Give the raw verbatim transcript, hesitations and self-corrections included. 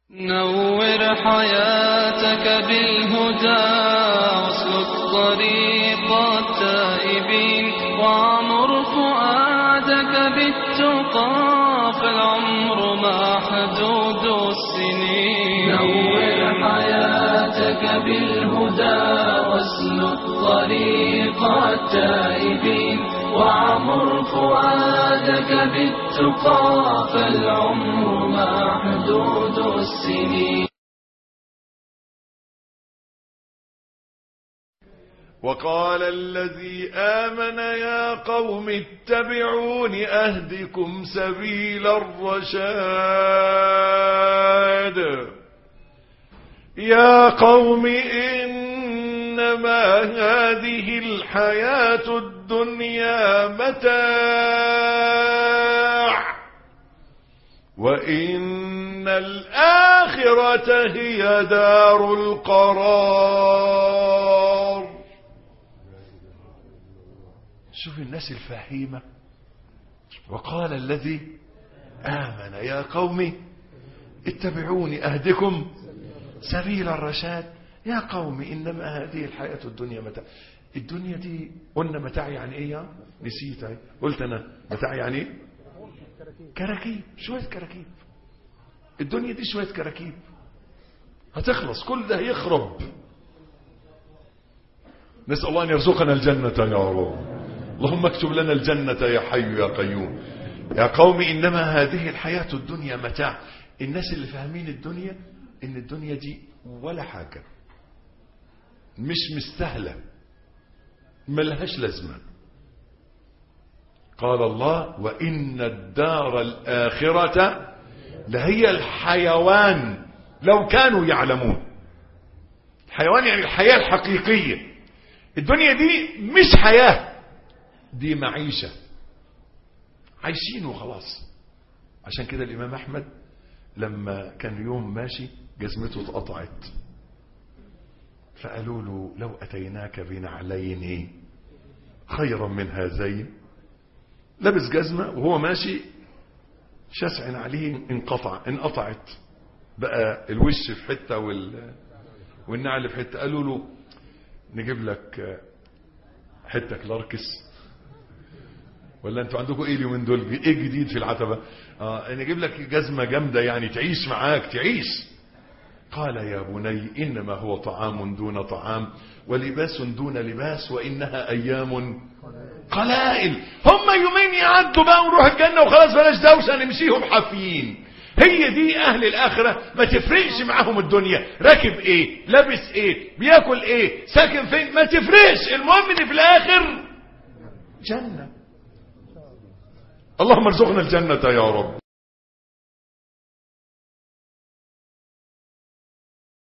نور حياتك بالهدى واسلك طريق التائبين وعمر فؤادك بالتقى فالعمر محدود السنين. نور حياتك بالهدى واسلك طريق التائبين وعمر فؤادك بالتقى فالعمر محدود السنين. وقال الذي آمن يا قوم اتبعون أهدكم سبيل الرشاد. يا قوم إنما هذه الحياة الدنيا متاع وإن الآخرة هي دار القرار. شوف الناس الفهيمة. وقال الذي آمن يا قوم اتبعوني أهدكم سبيل الرشاد. يا قوم إنما هذه الحياة الدنيا متاع. الدنيا دي قلنا متاع يعني ايه؟ نسيت اهي. قلت انا متاع يعني ايه؟ كراكيب. شوية كراكيب. الدنيا دي شوية كراكيب هتخلص، كل ده يخرب. نسأل الله أن يرزقنا الجنة يا رب. اللهم اكتب لنا الجنة يا حي يا قيوم. يا قوم إنما هذه الحياة الدنيا متاع. الناس اللي فاهمين الدنيا إن الدنيا دي ولا حاجة، مش مستاهلة، ملهاش لازمة. قال الله وإن الدار الآخرة لهي الحيوان لو كانوا يعلمون. الحيوان يعني الحياة الحقيقية. الدنيا دي مش حياة، دي معيشة، عايشين وخلاص. عشان كده الإمام أحمد لما كان يوم ماشي جزمته اتقطعت فقالوا له لو أتيناك بنعلين خيرا من هذين. لبس جزمة وهو ماشي شسع عليه انقطع انقطعت بقى الوش في حتة وال... والنعل في حتة. قالوا له نجيب لك حتة كلاركس ولا انتوا عندكم ايه اليومين دول؟ ايه جديد في العتبة؟ اه نجيب لك جزمة جامدة يعني تعيش معاك تعيش. قال يا بني إنما هو طعام دون طعام ولباس دون لباس وإنها أيام قلائل. هم يومين يعدوا بقى ونروح الجنة وخلاص بلاش دوشة نمشيهم حافيين. هي دي أهل الآخرة. ما تفرقش معاهم الدنيا راكب ايه لابس ايه بياكل ايه ساكن فين، ما تفرقش. المهم ان في الآخر جنة. اللهم ارزقنا الجنة يا رب.